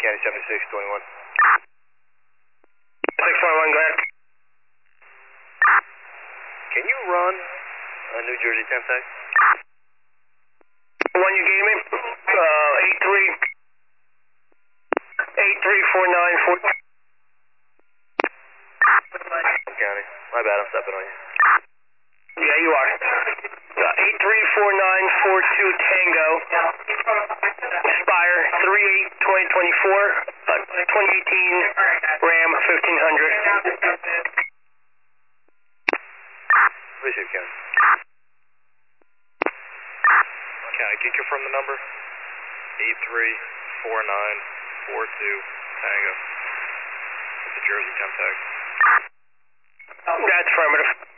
County 7621. 641, go ahead. Can you run a New Jersey temp tag? The one you gave me? 8349. County. My bad, I'm stepping on you. Yeah, you are. 834942 Tango. Expire 3/8/2024. 2018 Ram 1500. Receive, County. County, can you confirm the number? 834942 Tango. It's a Jersey temp tag. That's affirmative.